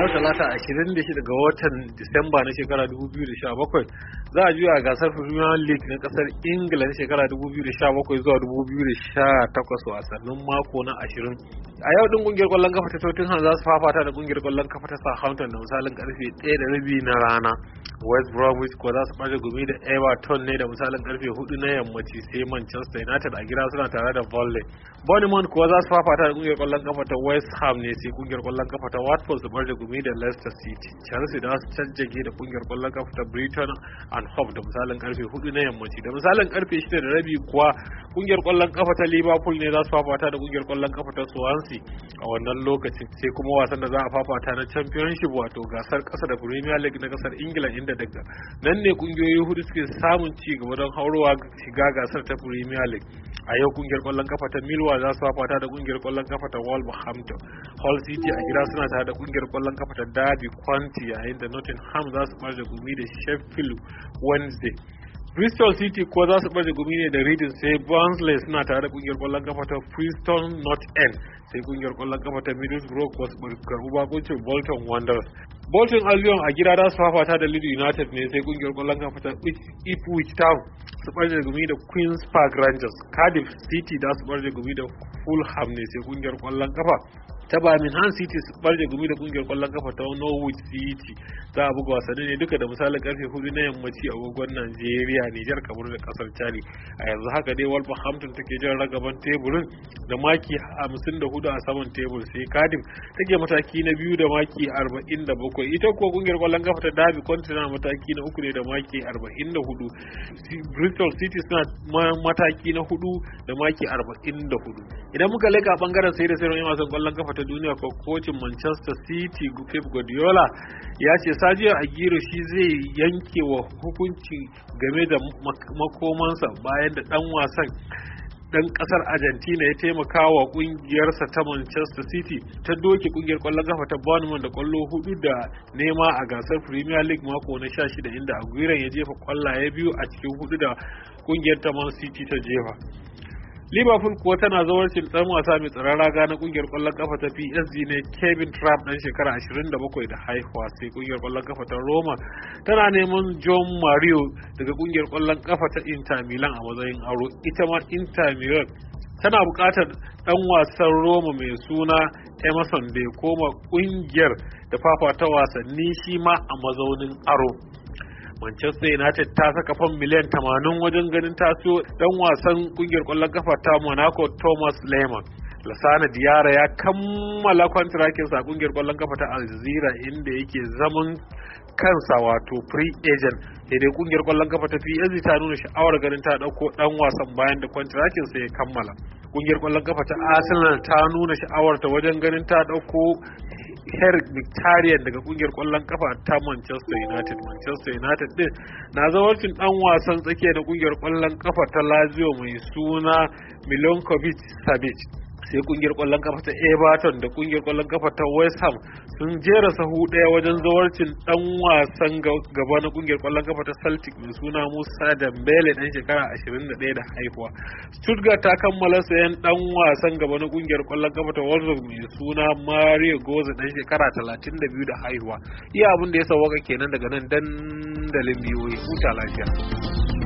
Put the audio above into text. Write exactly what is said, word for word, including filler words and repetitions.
yau talata ashirin da shida ga watan Disamba na shekara dubu biyu da sha bakwai za a juya gasar Premier League na kasar Ingila na shekara dubu biyu da sha bakwai zuwa dubu biyu da sha takwas wasannin mako na ashirin. A yau din kungiyar kwallon kafa ta Tottenham za su fafata da kungiyar kwallon kafa ta Southampton da misalin karfe ɗaya da rabi na rana. West Bromwich kuwa za su ɓace gumi da Everton ne da misalin karfe hudu na yammaci, sai Manchester United a gida suna tare da Burnley. Bournemouth kuwa za su fafata da kungiyar kwallon kafa ta West Ham ne, sai kungiyar kwallon kafa ta Watford su ɓace gumi da Leicester City. Chelsea da su caccage da kungiyar kwallon kafa ta Brighton and Hove da misalin karfe hudu na yammaci. Da misalin karfe shida da rabi kuwa kungiyar kwallon kafa ta Liverpool ne za su fafata da kungiyar kwallon kafa ta Swansea a wannan lokacin, sai kuma wasan da za a fafata na Championship wato gasar kasa da Premier League na kasar Ingila, inda daga nan ne kungiyoyi hudu suke samun ci gaba don haurowa shiga gasar ta Premier League. A yau kungiyar kwallon kafa ta Millwall za su fafata da kungiyar kwallon kafa ta Wolverhampton. Hull City a gida suna tare da kungiyar kwallon kafa ta Derby County, yayin da Nottingham za su ɓarje gumi da Sheffield Wednesday. Bristol City ko za su ɓarje gumi ne da Reading, sai Barnsley suna tare da kungiyar kwallon kafa ta Preston North End, sai kungiyar kwallon kafa ta Middlesbrough ko su karɓi bakuncin Bolton Wanderers. Bolton Albion a gida za su fafata da Leeds United ne, sai kungiyar kwallon kafa ta Ipswich Town su ɓarje gumi da Queen's Park Rangers. Cardiff City za su ɓarje gumi da Fulham ne, sai kungiyar kwallon kafa ta Birmingham City su ɓarje gumi da kungiyar kwallon kafa ta Norwich City. Za a buga wasanni ne duka da misalin karfe hudu na yammaci a agogon Najeriya, Nijar, kamar da kasar Chad. A yanzu haka dai Wolverhampton take jan ragaban teburin da maki hamsin da hudu a saman tebur, sai Cardiff take mataki na biyu da maki arba'in da bakwai. Ita kuwa kungiyar kwallon kafa ta Derby County na mataki na uku ne da maki arba'in da hudu. Bristol City suna mataki na hudu da maki arba'in da hudu. Idan muka leka bangaren sai da sai yan wasan kwallon kafa ta duniya ko kocin Manchester City Pep Guardiola ya ce Sergio Aguero shi zai yanke wa hukunci game da makomansa bayan da dan wasan dan kasar Argentina ya taimaka wa kungiyarsa ta Manchester City ta doke kungiyar kwallon kafa ta Bournemouth da kwallo hudu da nema a gasar Premier League mako na sha shida, inda Aguero ya jefa kwallaye biyu a cikin hudu da kungiyar ta Man City ta jefa. Liverpool kuwa tana zawarcin dan wasa mai tsaron raga na kungiyar kwallon kafa ta P S G ne, Kevin Trapp dan shekara ashirin da bakwai da haihuwa, sai kungiyar kwallon kafa ta Roma tana neman John Mario daga kungiyar kwallon kafa ta Inter Milan a matsayin aro. Ita ma Inter Milan tana buƙatar dan wasan Roma mai suna Emerson da ya koma kungiyar da fafata wasanni shi ma a mazaunin aro. Manchester United ta saka fam miliyan tamanin wajen ganin taso dan wasan kungiyar kwallon kafa ta Monaco Thomas Lemar. Lassana Diarra ya kammala kwantirakin sa kungiyar kwallon kafa ta Al Jazeera, inda yake zaman kansa wato free agent. Sai dai kungiyar kwallon kafa ta P S G ta nuna sha'awar ganin ta dauko dan wasan bayan da kwantirakin sa ya kammala. Kungiyar kwallon kafa ta Arsenal ta nuna sha'awar ta wajen ganin ta dauko Eric Mkhitaryan daga kungiyar kwallon kafa ta Manchester United. Manchester United din na zawarcin dan wasan tsakiya da kungiyar kwallon kafa ta Lazio mai suna Milinkovic Savic. Sai kungiyar kwallon kafa ta Everton da kungiyar kwallon kafa ta West Ham sun jera sahu daya wajen zawarcin dan wasan gaba na kungiyar kwallon kafa ta Celtic mai suna Musa Dembele dan shekara ashirin da ɗaya da haihuwa. Stuttgart ta kammala sayan dan wasan gaba na kungiyar kwallon kafa ta Wolfsburg mai suna Mario Götze dan shekara talatin da biyu da haihuwa. Iya abin da ya sauwaka kenan daga nan dandalin biyoyi. Huta lafiya.